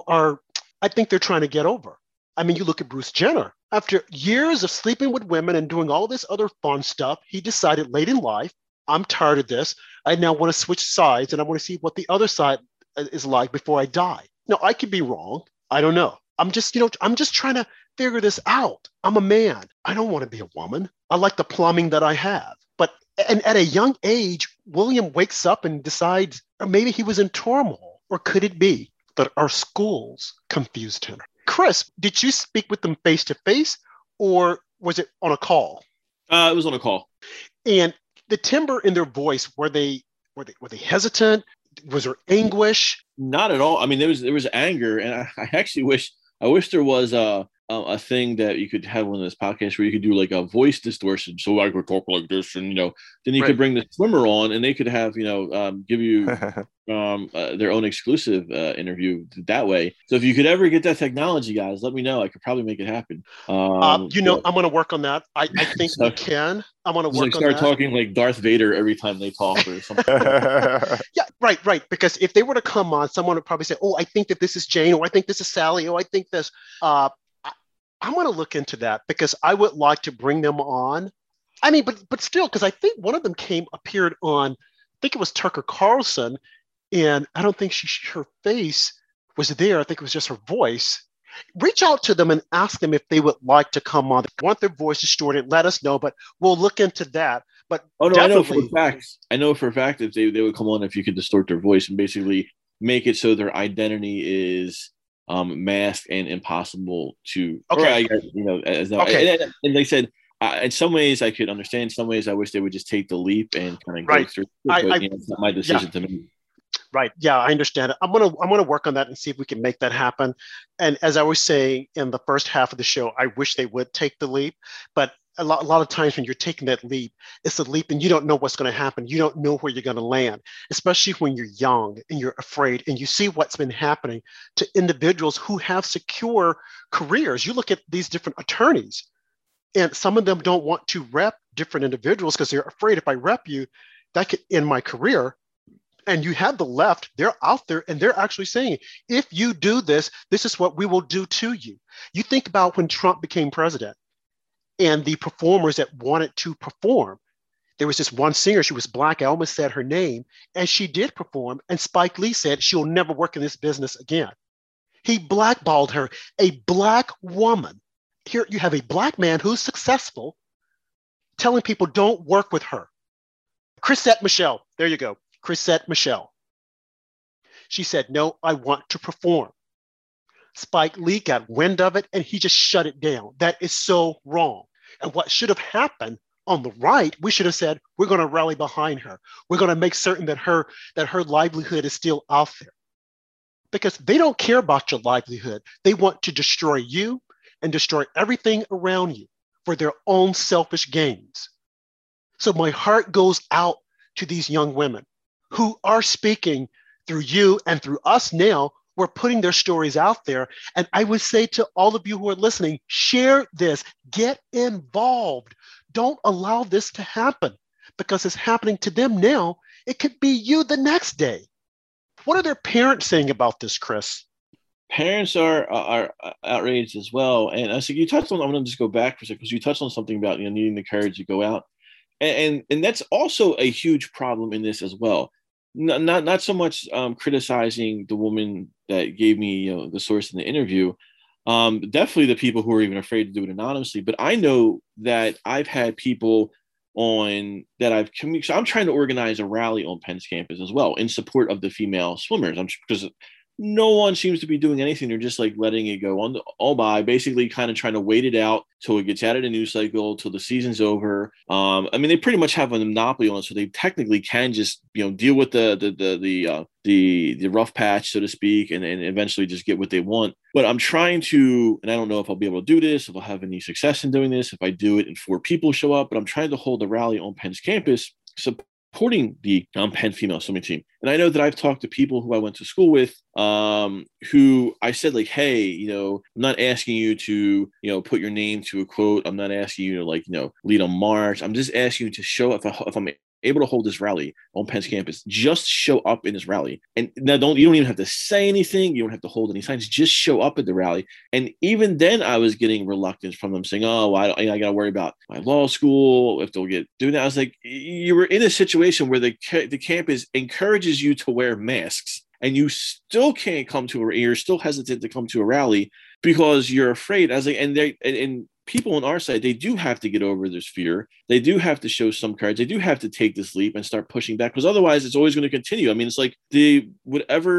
I think they're trying to get over. I mean, you look at Bruce Jenner. After years of sleeping with women and doing all this other fun stuff, he decided late in life, I'm tired of this. I now want to switch sides and I want to see what the other side is like before I die. Now, I could be wrong. I don't know. I'm just trying to figure this out. I'm a man. I don't want to be a woman. I like the plumbing that I have. And at a young age, William wakes up and decides, or maybe he was in turmoil, or could it be that our schools confused him? Chris, did you speak with them face to face, or was it on a call? It was on a call. And the timbre in their voice, were they hesitant? Was there anguish? Not at all. I mean, there was anger, and I actually wish there was a thing that you could have on this podcast where you could do like a voice distortion, so I could talk like this, and then you could bring the swimmer on, and they could have give you their own exclusive interview that way. So if you could ever get that technology, guys, let me know. I could probably make it happen. I'm going to work on that. I think we can. I'm going to work on that. Start talking like Darth Vader every time they talk or something. Yeah, right. Because if they were to come on, someone would probably say, "Oh, I think that this is Jane," or "I think this is Sally," or "I think this." I'm going to look into that because I would like to bring them on. I mean, but still, because I think one of them appeared on, I think it was Tucker Carlson, and I don't think her face was there. I think it was just her voice. Reach out to them and ask them if they would like to come on. If they want their voice distorted, let us know, but we'll look into that. But I know for a fact if they would come on if you could distort their voice and basically make it so their identity is masked and impossible to. Okay. And they said in some ways I could understand. In some ways I wish they would just take the leap and kind of go through. But it's not my decision to make. Right. Yeah, I understand it. I'm gonna work on that and see if we can make that happen. And as I was saying in the first half of the show, I wish they would take the leap. But a lot of times when you're taking that leap, it's a leap and you don't know what's going to happen. You don't know where you're going to land, especially when you're young and you're afraid and you see what's been happening to individuals who have secure careers. You look at these different attorneys, and some of them don't want to rep different individuals because they're afraid if I rep you, that could end my career. And you have the left, they're out there and they're actually saying, if you do this, this is what we will do to you. You think about when Trump became president and the performers that wanted to perform. There was this one singer, she was Black, I almost said her name, and she did perform. And Spike Lee said, she'll never work in this business again. He blackballed her, a Black woman. Here you have a Black man who's successful telling people don't work with her. Chrisette Michele, there you go. Chrisette Michele. She said, no, I want to perform. Spike Lee got wind of it and he just shut it down. That is so wrong. And what should have happened on the right, we should have said, we're going to rally behind her. We're going to make certain that her livelihood is still out there. Because they don't care about your livelihood. They want to destroy you and destroy everything around you for their own selfish gains. So my heart goes out to these young women who are speaking through you and through us now. We're putting their stories out there. And I would say to all of you who are listening, share this, get involved. Don't allow this to happen because it's happening to them now. It could be you the next day. What are their parents saying about this, Chris? Parents are outraged as well. And I said, you touched on, I'm going to just go back for a second because you touched on something about needing the courage to go out. And that's also a huge problem in this as well. Not so much criticizing the woman that gave me the source in the interview. Definitely the people who are even afraid to do it anonymously. But I know that I've had people on that I've communicated. So I'm trying to organize a rally on Penn's campus as well in support of the female swimmers. Because no one seems to be doing anything. They're just like letting it go on all by, basically kind of trying to wait it out till it gets out of the news cycle, till the season's over. I mean, they pretty much have a monopoly on it, so they technically can just deal with the rough patch, so to speak, and eventually just get what they want. But I'm trying to, and I don't know if I'll be able to do this, if I'll have any success in doing this, if I do it and 4 people show up, but I'm trying to hold a rally on Penn's campus supporting the Penn female swimming team. And I know that I've talked to people who I went to school with who I said, like, hey, I'm not asking you to, put your name to a quote. I'm not asking you to lead a march. I'm just asking you to show up if I'm able to hold this rally on Penn's campus, just show up in this rally. And now you don't even have to say anything. You don't have to hold any signs. Just show up at the rally. And even then I was getting reluctance from them saying, oh, I got to worry about my law school, if they'll get doing that. I was like, you were in a situation where the campus encourages you to wear masks and you still can't come to you're still hesitant to come to a rally because you're afraid. I was like, and people on our side, they do have to get over this fear. They do have to show some courage. They do have to take this leap and start pushing back because otherwise it's always going to continue. I mean, it's like whatever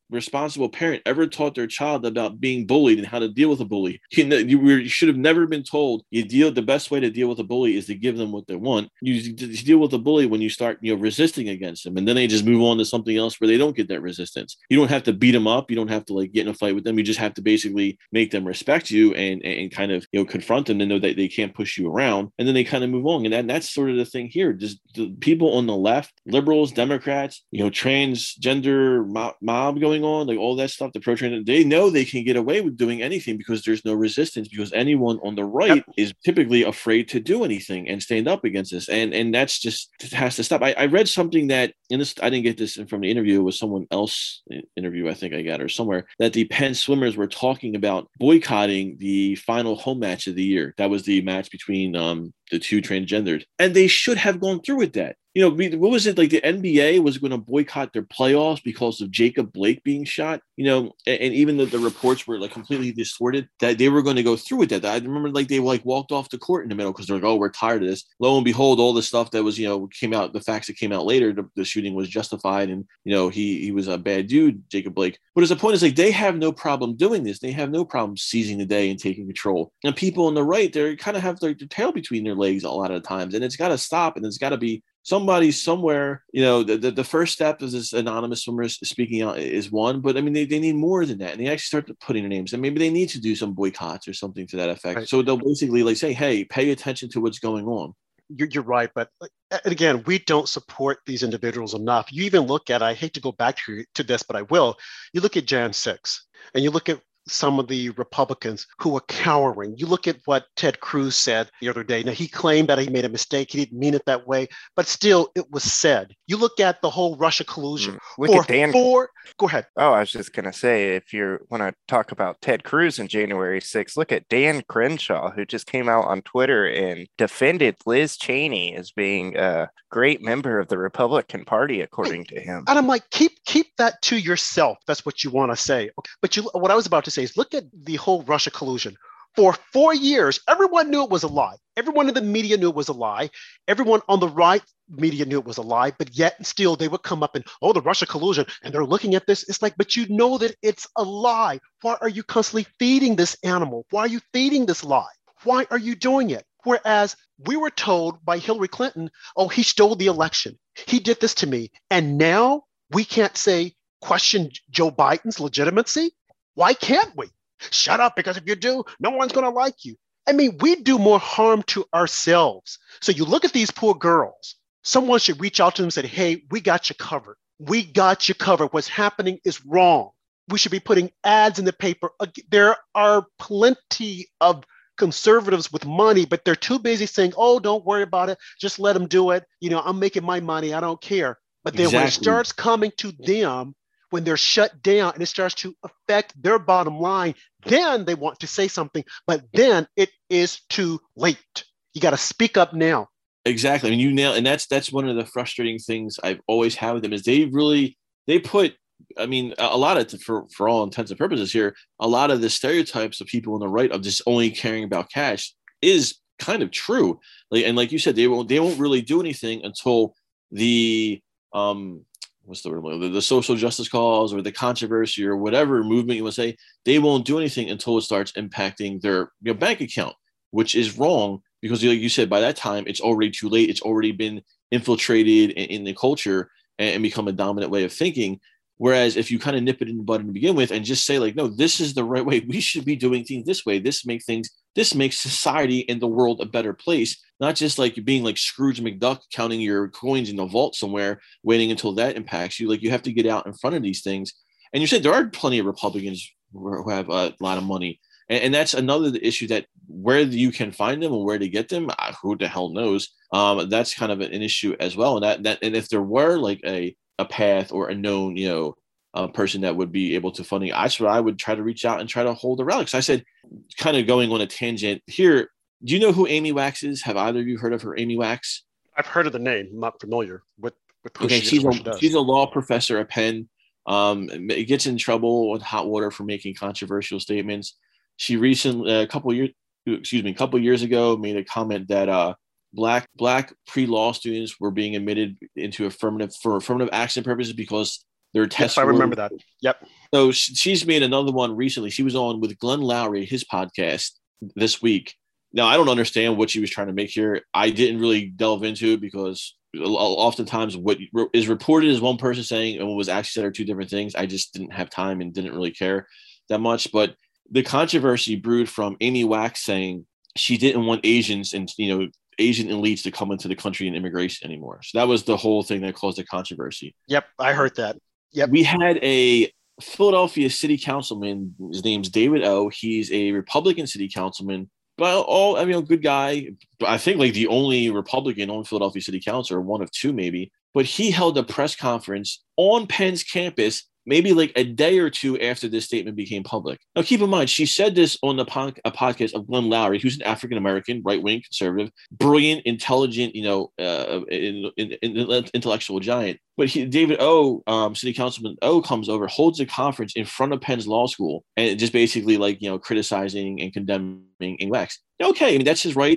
responsible parent ever taught their child about being bullied and how to deal with a bully. You should have never been told the best way to deal with a bully is to give them what they want. You deal with a bully when you start, resisting against them, and then they just move on to something else where they don't get that resistance. You don't have to beat them up. You don't have to like get in a fight with them. You just have to basically make them respect you and kind of, confront them and know that they can't push you around, and then they kind of move on. And that's sort of the thing here. Just the people on the left, liberals, Democrats, transgender mob going on, like all that stuff, the pro-trans, they know they can get away with doing anything because there's no resistance, because anyone on the right is typically afraid to do anything and stand up against this. And that's just has to stop. I read something that I didn't get this from the interview. It was someone else interview I think I got or somewhere, that the Penn swimmers were talking about boycotting the final home match of the year. That was the match between the two transgenders, and they should have gone through with that. What was it, like the NBA was going to boycott their playoffs because of Jacob Blake being shot, and even the reports were like completely distorted, that they were going to go through with that. I remember like they like walked off the court in the middle because they're like, oh, we're tired of this. Lo and behold, all the stuff that was, came out, the facts that came out later, the shooting was justified, and, he was a bad dude, Jacob Blake. But as the point is, like, they have no problem doing this. They have no problem seizing the day and taking control. And people on the right, they kind of have their tail between their legs a lot of the times, and it's got to stop, and it's got to be somebody somewhere. The first step is this anonymous swimmers speaking out is one, but I mean, they need more than that. And they actually start putting their names, and maybe they need to do some boycotts or something to that effect. Right. So they'll basically like say, hey, pay attention to what's going on. You're right. But again, we don't support these individuals enough. You even look at, I hate to go back to this, but I will. You look at Jan 6 and you look at some of the Republicans who are cowering. You look at what Ted Cruz said the other day. Now, he claimed that he made a mistake. He didn't mean it that way, but still it was said. You look at the whole Russia collusion. Go ahead. Oh, I was just going to say, if you want to talk about Ted Cruz in January 6th, look at Dan Crenshaw, who just came out on Twitter and defended Liz Cheney as being a great member of the Republican Party, according to him. And I'm like, keep that to yourself. That's what you want to say. But what I was about to say is, look at the whole Russia collusion. For 4 years, everyone knew it was a lie. Everyone in the media knew it was a lie. Everyone on the right media knew it was a lie, but yet still they would come up and, oh, the Russia collusion, and they're looking at this. It's like, but you know that it's a lie. Why are you constantly feeding this animal? Why are you feeding this lie? Why are you doing it? Whereas we were told by Hillary Clinton, oh, he stole the election. He did this to me. And now we can't question Joe Biden's legitimacy. Why can't we? Shut up, because if you do, no one's going to like you. I mean, we do more harm to ourselves. So you look at these poor girls. Someone should reach out to them and say, hey, we got you covered. We got you covered. What's happening is wrong. We should be putting ads in the paper. There are plenty of conservatives with money, but they're too busy saying, oh, don't worry about it. Just let them do it. I'm making my money. I don't care. But then when it starts coming to them, when they're shut down and it starts to affect their bottom line, then they want to say something, but then it is too late. You got to speak up now. Exactly. I mean, you nail, and that's one of the frustrating things I've always had with them is they put, I mean, a lot of, for all intents and purposes here, a lot of the stereotypes of people on the right of just only caring about cash is kind of true. Like you said, they won't really do anything until the what's the word? The social justice cause or the controversy or whatever movement you want to say. They won't do anything until it starts impacting their bank account, which is wrong because, like you said, by that time it's already too late. It's already been infiltrated in the culture and become a dominant way of thinking. Whereas if you kind of nip it in the bud to begin with and just say like, no, this is the right way. We should be doing things this way. This makes society and the world a better place. Not just like being like Scrooge McDuck counting your coins in a vault somewhere, waiting until that impacts you. Like you have to get out in front of these things. And you said there are plenty of Republicans who have a lot of money. And that's another issue, that where you can find them and where to get them, who the hell knows? That's kind of an issue as well. And and if there were like a path or a known, person that would be able to funding, I would try to reach out and try to hold a rally. So I said, kind of going on a tangent here, do you know who Amy Wax is? Have either of you heard of her, Amy Wax? I've heard of the name. I'm not familiar with who okay, she is. She's a law professor at Penn. Gets in trouble with hot water for making controversial statements. She recently, a couple years ago, made a comment that black pre-law students were being admitted into affirmative action purposes because their test. Yes, I remember that. Yep. So she's made another one recently. She was on with Glenn Lowry, his podcast this week. Now, I don't understand what she was trying to make here. I didn't really delve into it because oftentimes what is reported is one person saying and what was actually said are two different things. I just didn't have time and didn't really care that much. But the controversy brewed from Amy Wax saying she didn't want Asians and, Asian elites to come into the country and immigration anymore. So that was the whole thing that caused the controversy. Yep, I heard that. Yep. We had a Philadelphia city councilman. His name's David O. He's a Republican city councilman. But good guy. I think like the only Republican on Philadelphia City Council, or one of two maybe. But he held a press conference on Penn's campus maybe like a day or two after this statement became public. Now, keep in mind, she said this on a podcast of Glenn Lowry, who's an African-American, right-wing conservative, brilliant, intelligent, intellectual giant. But David O, City Councilman O, comes over, holds a conference in front of Penn's law school, and just basically criticizing and condemning Wax. Okay, I mean, that's his right.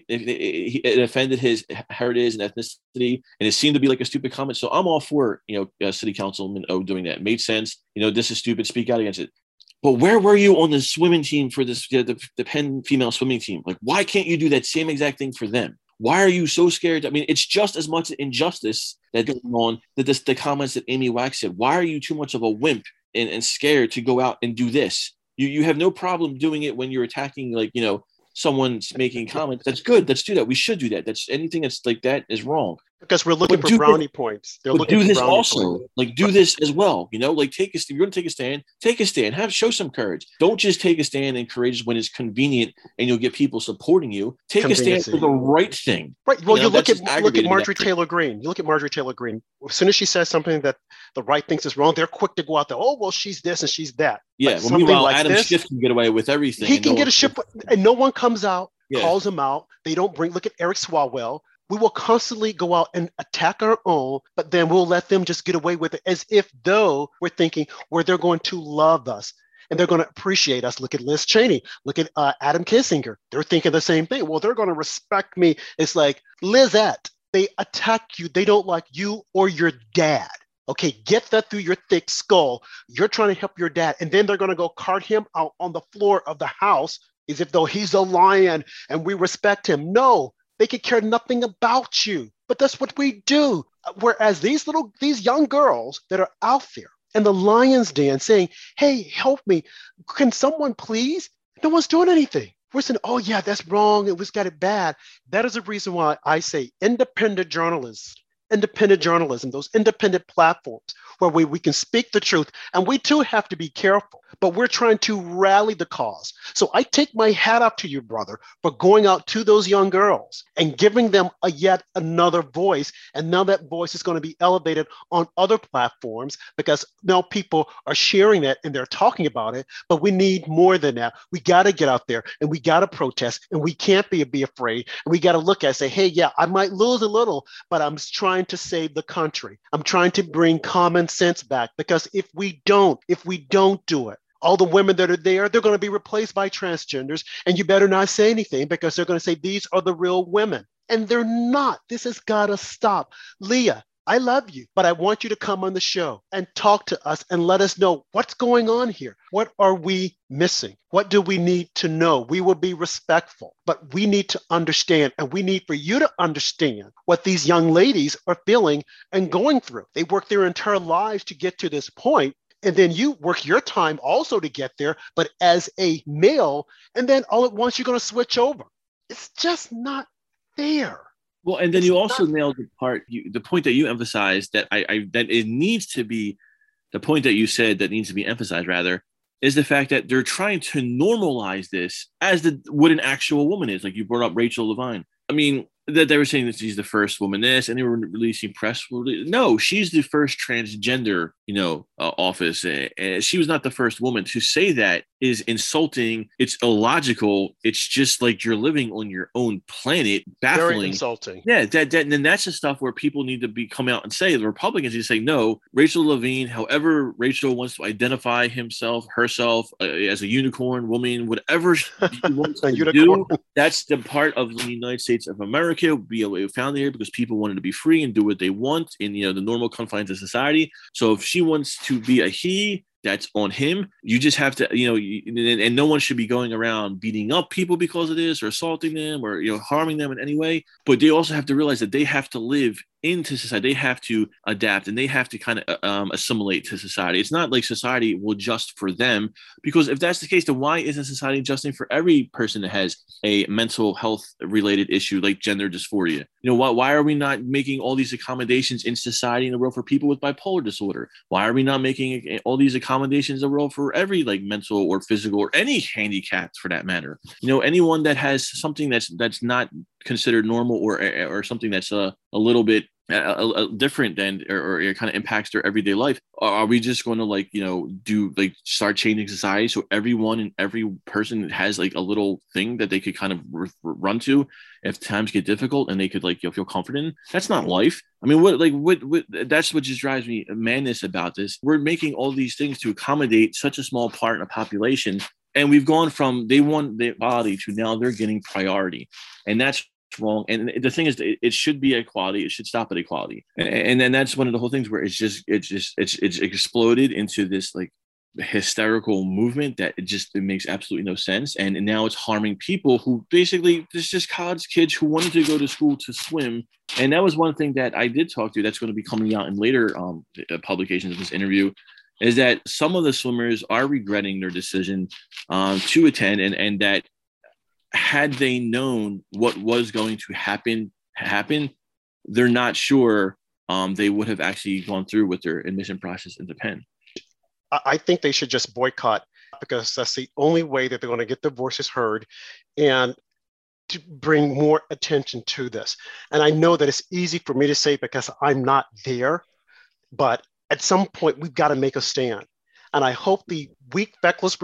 It offended his heritage and ethnicity, and it seemed to be like a stupid comment. So I'm all for, City Councilman O doing that. It made sense. This is stupid. Speak out against it. But where were you on the swimming team for this, the Penn female swimming team? Like, why can't you do that same exact thing for them? Why are you so scared? I mean, it's just as much injustice that's going on that the comments that Amy Wax said. Why are you too much of a wimp and scared to go out and do this? You have no problem doing it when you're attacking, someone's making comments. That's good. Let's do that. We should do that. That's anything that's like that is wrong. Because we're looking for brownie points. They're looking do for this brownie also. points. Do this as well. You're going to take a stand. Take a stand. Show some courage. Don't just take a stand and courageous when it's convenient and you'll get people supporting you. Take a stand for the right thing. Right. Well, you look at Marjorie Taylor Greene. You look at Marjorie Taylor Greene. As soon as she says something that the right thinks is wrong, they're quick to go out there. Oh, well, she's this and she's that. Yeah. Well, meanwhile, Adam Schiff can get away with everything. He can get a ship, and no one comes out, calls him out. They don't look at Eric Swalwell. We will constantly go out and attack our own, but then we'll let them just get away with it as if though we're thinking where they're going to love us and they're going to appreciate us. Look at Liz Cheney. Look at Adam Kinzinger. They're thinking the same thing. Well, they're going to respect me. It's like, Lizette, they attack you. They don't like you or your dad. Okay, get that through your thick skull. You're trying to help your dad. And then they're going to go cart him out on the floor of the house as if though he's a lion and we respect him. No. They could care nothing about you, but that's what we do. Whereas these young girls that are out there in the lion's den saying, hey, help me. Can someone please? No one's doing anything. We're saying, oh yeah, that's wrong. It was got it bad. That is the reason why I say independent journalism, those independent platforms where we can speak the truth. And we too have to be careful, but we're trying to rally the cause. So I take my hat off to you, brother, for going out to those young girls and giving them yet another voice. And now that voice is going to be elevated on other platforms because now people are sharing that and they're talking about it. But we need more than that. We got to get out there and we got to protest and we can't be afraid. And we got to look at it and say, hey, yeah, I might lose a little, but I'm trying to save the country. I'm trying to bring common sense back because if we don't do it, all the women that are there, they're going to be replaced by transgenders. And you better not say anything because they're going to say, these are the real women. And they're not. This has got to stop. Leah, I love you, but I want you to come on the show and talk to us and let us know what's going on here. What are we missing? What do we need to know? We will be respectful, but we need to understand, and we need for you to understand what these young ladies are feeling and going through. They work their entire lives to get to this point, and then you work your time also to get there, but as a male, and then all at once you're going to switch over. It's just not fair. Well, and then you also nailed the part, the point that you emphasized that that it needs to be, the point that you said that needs to be emphasized rather, is the fact that they're trying to normalize this as what an actual woman is. Like you brought up Rachel Levine. I mean, that they were saying that she's the first woman this, and they were releasing press. No, she's the first transgender, office. And she was not the first woman to say that. is insulting. It's illogical. It's just like you're living on your own planet. Baffling. Very insulting. Yeah, and that's the stuff where people need to come out and say, the Republicans need to say, no, Rachel Levine, however Rachel wants to identify herself as a unicorn, woman, whatever she wants to do, that's the part of the United States of America. We were founded here because people wanted to be free and do what they want in the normal confines of society. So if she wants to be a he, that's on him. You just have to, and no one should be going around beating up people because of this or assaulting them or, harming them in any way. But they also have to realize that they have to live into society. They have to adapt and they have to kind of assimilate to society. It's not like society will adjust for them, because if that's the case, then why isn't society adjusting for every person that has a mental health related issue like gender dysphoria? Why are we not making all these accommodations in society in the world for people with bipolar disorder? Why are we not making all these accommodations in the world for every like mental or physical or any handicap for that matter? Anyone that has something that's not considered normal or something that's a little bit different than or it kind of impacts their everyday life. Are we just going to start changing society so everyone and every person has like a little thing that they could kind of run to if times get difficult and they could feel confident in? That's not life. I mean, what that's what just drives me madness about this. We're making all these things to accommodate such a small part of the population, and we've gone from they want the equality to now they're getting priority, and that's wrong. And the thing is, it should be equality. It should stop at equality. And then that's one of the whole things where it's exploded into this like hysterical movement that it makes absolutely no sense. And now it's harming people who basically, there's just college kids who wanted to go to school to swim. And that was one thing that I did talk to that's going to be coming out in later publications of this interview, is that some of the swimmers are regretting their decision to attend, and that had they known what was going to happen, they're not sure they would have actually gone through with their admission process into Penn. I think they should just boycott, because that's the only way that they're going to get their voices heard and to bring more attention to this. And I know that it's easy for me to say because I'm not there, but at some point we've got to make a stand. And I hope the weak, feckless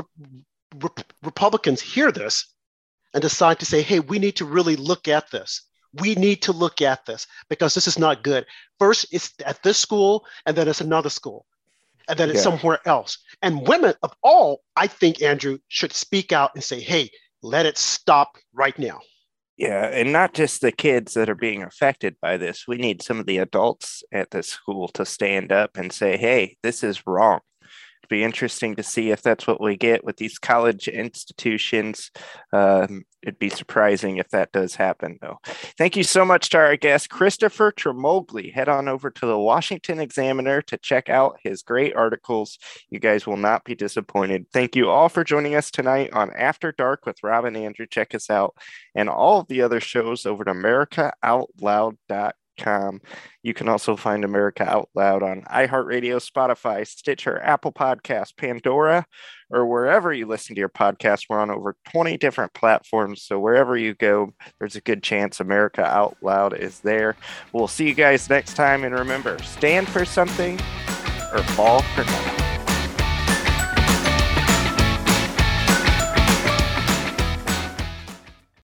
Republicans hear this and decide to say, hey, we need to really look at this. We need to look at this because this is not good. First, it's at this school, and then it's another school, and then it's somewhere else. And women of all, I think, Andrew, should speak out and say, hey, let it stop right now. Yeah, and not just the kids that are being affected by this. We need some of the adults at the school to stand up and say, hey, this is wrong. It'd be interesting to see if that's what we get with these college institutions. It'd be surprising if that does happen, though. Thank you so much to our guest, Christopher Tremogli. Head on over to the Washington Examiner to check out his great articles. You guys will not be disappointed. Thank you all for joining us tonight on After Dark with Rob and Andrew. Check us out and all of the other shows over at AmericaOutloud.com. You can also find America Out Loud on iHeartRadio, Spotify, Stitcher, Apple Podcasts, Pandora, or wherever you listen to your podcast. We're on over 20 different platforms. So wherever you go, there's a good chance America Out Loud is there. We'll see you guys next time. And remember, stand for something or fall for nothing.